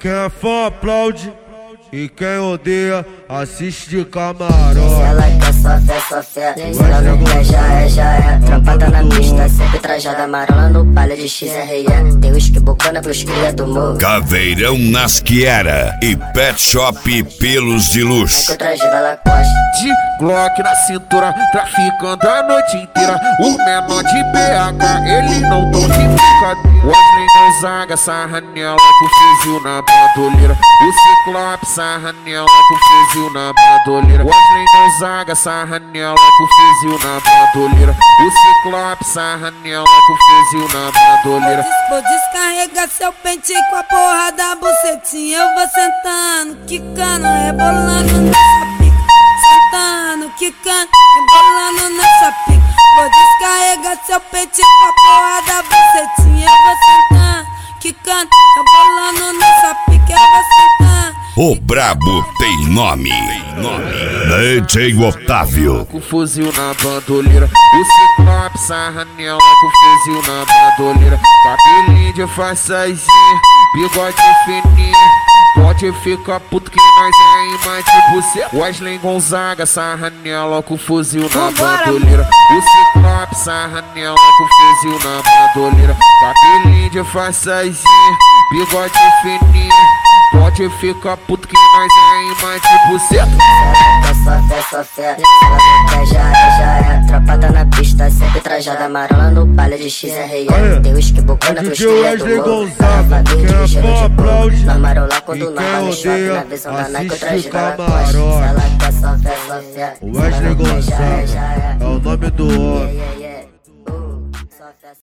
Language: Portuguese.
Quem é fã aplaude e quem odeia assiste de camarote. Ela quer só fé, se ela não quer já é. Trampada na pista, sempre trajada amarela no palha de XRE. Tem uísque bocana pros cria do morro. Caveirão Nasquiera e Pet Shop Pelos de Luxo. É que o traje da Lacoste. De Glock na cintura, traficando a noite inteira. O menor de BH, ele não tão de brincadeira. Wesley Gonzaga, sarra nela com fuzil na bandoleira. O Ciclope, sarra nela com fuzil na bandoleira. Wesley Gonzaga, sarra nela com fuzil na bandoleira. O Ciclope, sarra nela com fuzil na bandoleira. Vou descarregar seu pente com a porra da bucetinha. Eu vou sentando, quicando, rebolando nessa pica. Sentando, quicando, rebolando nessa pica. Vou descarregar seu pente com a porra da bucetinha. Eu vou sentando, quicando, rebolando nessa pica. Eu vou sentando. O brabo tem nome. DJ Otávio. Com fuzil na bandoleira. O Ciclope, sarra nela com fuzil na bandoleira. Cabelinho de façazinha, bigode fininho. Pode ficar puto que nós é imã de buceta. Wesley Gonzaga, sarra nela com fuzil na bandoleira. O Ciclope, sarra nela com fuzil na bandoleira. Cabelinho de façazinha, bigode fininho. Pode ficar puto que nós é imã de buceta. Ela quer só fé, se ela não quer já é. Trampada na pista, sempre trajada amarela no palha de XRE. Tem uísque bocana pros cria do morro. Lavadinho de gelo de bolo. Na marola quando nova no shopping, na visão da Nike, o traje da Lacoste. Ela quer só fé, O Wesley Gonzaga é o nome do homem.